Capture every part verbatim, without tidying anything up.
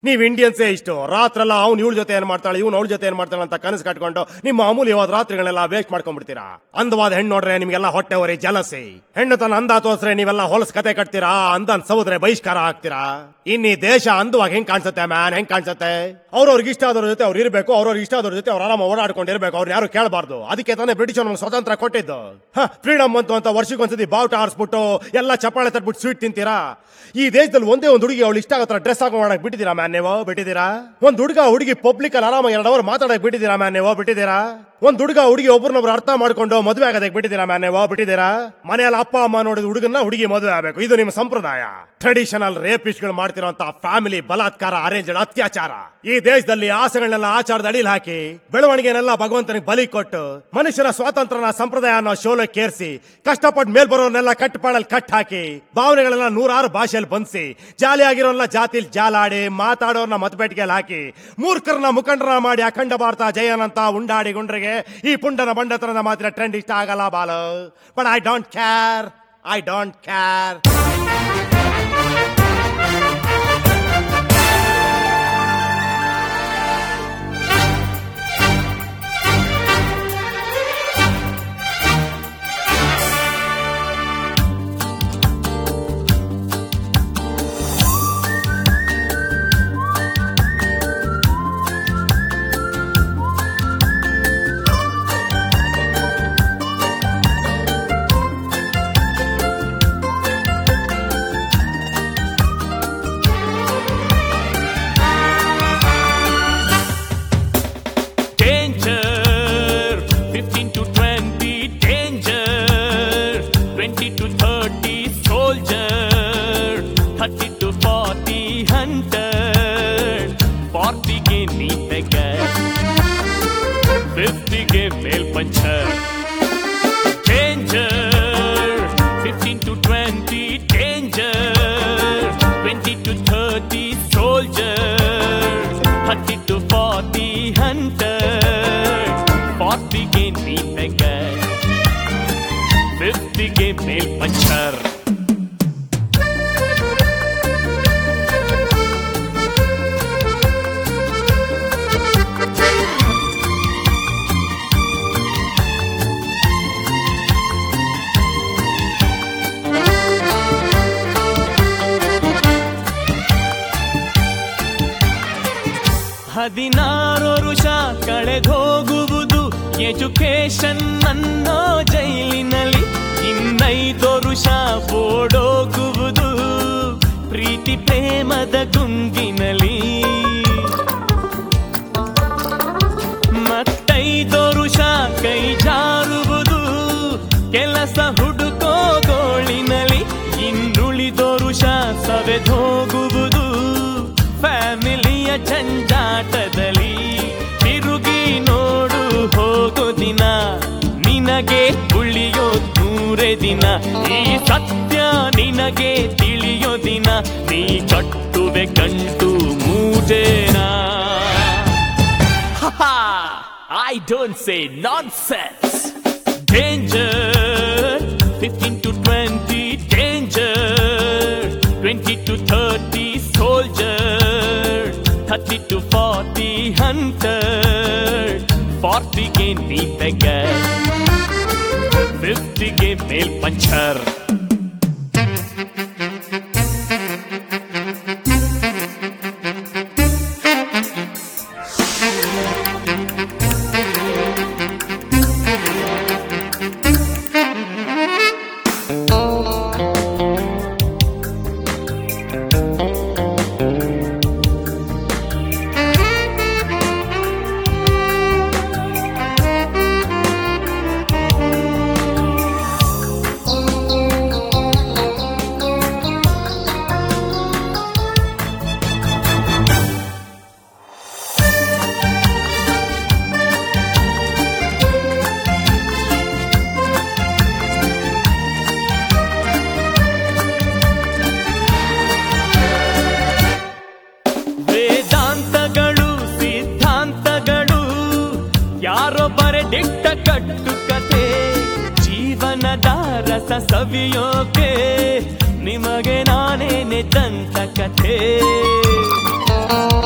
ನೀವ್ ಇಂಡಿಯನ್ಸೇ ಇಷ್ಟು ರಾತ್ರೆಲ್ಲ ಅವ್ನು ಇವಳ ಜೊತೆ ಏನ್ ಮಾಡ್ತಾಳೆ ಇವ್ನು ಅವಳ ಜೊತೆ ಏನ್ ಮಾಡ್ತಾಳೆ ಅಂತ ಕನಸು ಕಟ್ಕೊಂಡು ನಿಮ್ಮ ಅಮೂಲ್ಯವಾದ ರಾತ್ರಿಗಳನ್ನೆಲ್ಲ ವೇಸ್ಟ್ ಮಾಡ್ಕೊಂಡ್ಬಿಡ್ತೀರಾ. ಅಂದವಾದ ಹೆಣ್ಣು ನೋಡ್ರೆ ನಿಮ್ಗೆಲ್ಲ ಹೊಟ್ಟೆ ಹೊರಿ ಜಲಸಿ, ಹೆಣ್ಣು ತನ್ನ ಅಂದ ತೋರ್ಸ್ರೆ ನೀವೆಲ್ಲ ಹೊಲಸ್ ಕತೆ ಕಟ್ತೀರಾ, ಅಂದನ್ ಸೌದ್ರೆ ಬಹಿಷ್ಕಾರ ಹಾಕ್ತೀರಾ. ಇನ್ನಿ ದೇಶ ಅಂದವಾಗಿ ಹೆಂಗ್ ಕಾಣಿಸುತ್ತೆ ಮ್ಯಾನ್, ಹೆಂಗ್ ಕಾಣಿಸುತ್ತೆ? ಅವ್ರವ್ರಿಗೆ ಇಷ್ಟ ಆದವ್ರ ಜೊತೆ ಅವ್ರು ಇರಬೇಕು, ಅವ್ರವ್ರಿಗೆ ಇಷ್ಟ ಆದವ್ರ ಜೊತೆ ಅವ್ರು ಆರಾಮ ಓಡಾಡ್ಕೊಂಡಿರ್ಬೇಕು, ಅವ್ರು ಯಾರು ಕೇಳಬಾರ್ದು. ಅದಕ್ಕೆ ತಾನೇ ಬ್ರಿಟಿಷ್ ನಮ್ಗೆ ಸ್ವತಂತ್ರ ಕೊಟ್ಟಿದ್ದು. ಫ್ರೀಡಮ್ ಬಂತು ಅಂತ ವರ್ಷಕ್ಕೊಂದ್ಸತಿ ಬಾವುಟ ಆರಿಸ್ಬಿಟ್ಟು ಎಲ್ಲ ಚಪ್ಪಾಳೆ ತಟ್ಬಿಟ್ಟು ಸ್ವೀಟ್ ತಿಂತೀರಾ. ಈ ದೇಶದಲ್ಲಿ ಒಂದೇ ಒಂದು ಹುಡುಗಿ ಅವಳು ಇಷ್ಟ ಆಗೋ ಡ್ರೆಸ್ ಹಾಕೋ ಮಾಡಕ್ ಬಿಟ್ಟಿದ್ದೀರಾ ಮ್ಯಾನ್ ನೀವು? ಬಿಟ್ಟಿದ್ದೀರಾ? ಒಂದ್ ಹುಡುಗ ಹುಡುಗಿ ಪಬ್ಲಿಕ್ ಅಲ್ಲಿ ಆರಾಮ ಎರಡು ಅವರ್ ಮಾತಾಡಕ್ ಬಿಟ್ಟಿದ್ದೀರಾ ಮ್ಯಾನ್ ನೀವು? ಬಿಟ್ಟಿದ್ದೀರಾ? ಒಂದ್ ಹುಡುಗ ಹುಡುಗಿ ಒಬ್ಬರನ್ನೊಬ್ರು ಅರ್ಥ ಮಾಡ್ಕೊಂಡು ಮದುವೆ ಆಗೋದಕ್ಕೆ ಬಿಟ್ಟಿದ್ದೀರಾ ಮ್ಯಾನ್ ನೀವು? ಬಿಟ್ಟಿದ್ದೀರಾ? ಮನೆಯಲ್ಲಿ ಅಪ್ಪ ಅಮ್ಮ ನೋಡಿದ ಹುಡುಗನ್ನ ಹುಡುಗಿ ಮದುವೆ ಆಗಬೇಕು, ಇದು ನಿಮ್ಮ ಸಂಪ್ರದಾಯ. ಟ್ರೆಡಿಷನಲ್ ರೇಪಿಸ್ಟ್ಗಳು ಮಾಡ್ತಿರೋಂತ ಫ್ಯಾಮಿಲಿ ಬಲಾತ್ಕಾರ, ಅರೇಂಜ್ಡ್ ಅತ್ಯಾಚಾರ. ಈ ದೇಶದಲ್ಲಿ ಆಸೆಗಳನ್ನೆಲ್ಲ ಆಚಾರದ ಅಡಿಲ್ ಹಾಕಿ ಬೆಳವಣಿಗೆನೆಲ್ಲ ಭಗವಂತನಿಗೆ ಬಲಿ ಕೊಟ್ಟು ಮನುಷ್ಯನ ಸ್ವಾತಂತ್ರ್ಯನ ಸಂಪ್ರದಾಯ ಅನ್ನೋ ಶೋಲಕ್ಕೇರಿಸಿ ಕಷ್ಟಪಟ್ಟು ಮೇಲ್ ಬರೋರ್ನೆಲ್ಲ ಕಟ್ಟಪಾಡಲ್ಲಿ ಕಟ್ ಹಾಕಿ ಭಾವನೆಗಳೆಲ್ಲ ನೂರಾರು ಭಾಷೆಯಲ್ಲಿ ಬಂಧಿಸಿ ಜಾಲಿಯಾಗಿರೋಲ್ಲ ಜಾತಿಲ್ ಜಾಲಾಡಿ ಮಾತಾಡೋರ್ನ ಮತಪೇಟಿಗೆಯಲ್ಲಿ ಹಾಕಿ ಮೂರ್ಖರನ್ನ ಮುಖಂಡರ ಮಾಡಿ ಅಖಂಡ ಭಾರತ ಜಯನಂತ ಉಂಡಾಡಿ ಗುಂಡ್ರಿಗೆ ಈ ಪುಂಡನ ಬಂಡತನದ ಮಾತ್ರ ಟ್ರೆಂಡ್ ಇಷ್ಟ ಆಗಲ್ಲ Balu. But I don't care, I don't care. ಹದಿನಾರು ವರುಷ ಕಳೆದೋಗುವುದು ಎಜುಕೇಶನ್ ಅನ್ನೋ ಜೈಲಿನಲ್ಲಿ, ಇನ್ನೈದು ವರುಷ ಓಡೋಗುವುದು ಪ್ರೀತಿ ಪ್ರೇಮದ ಗುಂಗಿನಲ್ಲಿ, ಮತ್ತೈದು ವರುಷ ಕೈ ಜಾರುವುದು ಕೆಲಸ ಹುಡುಕೋ ಗೋಳಿನಲ್ಲಿ, ಇನ್ನುಳಿದ ವರುಷ ಸವೆದೋಗುವುದು ಫ್ಯಾಮಿಲಿಯ ಜಂಜಾಟದಲ್ಲಿ. ತಿರುಗಿ ನೋಡು ಹೋಗೋ ದಿನ ನಿನಗೆ ಉಳಿಯೋ ಮೂರೇ ದಿನ, ಈ ಸತ್ಯ ನಿನಗೆ ತಿಳಿಯೋ ದಿನ ನೀ ಕಟ್ಟುವೆ ಗಂಟು ಮೂಜೇನ. I don't say nonsense. Danger fifteen to twenty danger, twenty to thirty soldier, thirty to forty hunter, forty ಗೆ ನೀ beggar, fifty ಗೆ ಮೇಲ್ ಪಂಚರ್. ರಸ ಸವಿಯೋಕೆ ನಿಮಗೆ ನಾನೇನೆ ದಂತ ಕಥೆ.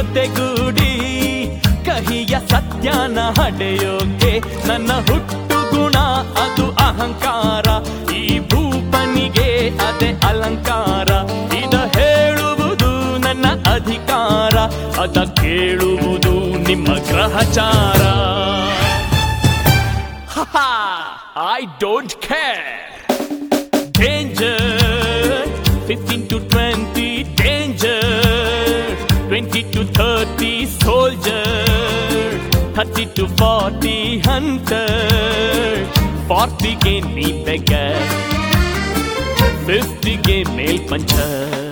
ಜೊತೆಗೂಡಿ ಕಹಿಯ ಸತ್ಯನ ಹಡೆಯೋಕೆ ನನ್ನ ಹುಟ್ಟು ಗುಣ ಅದು ಅಹಂಕಾರ ಈ ಭೂಪನಿಗೆ ಅದೇ ಅಲಂಕಾರ ಇದ ಹೇಳುವುದು ನನ್ನ ಅಧಿಕಾರ ಅದ ಕೇಳುವುದು ನಿಮ್ಮ ಗ್ರಹಚಾರ I don't care danger fifteen to twenty danger twenty to thirty soldier thirty to forty hunter forty ಗೆ ನೀ beggar fifty ಗೆ ಮೇಲ್ ಪಂಚರ್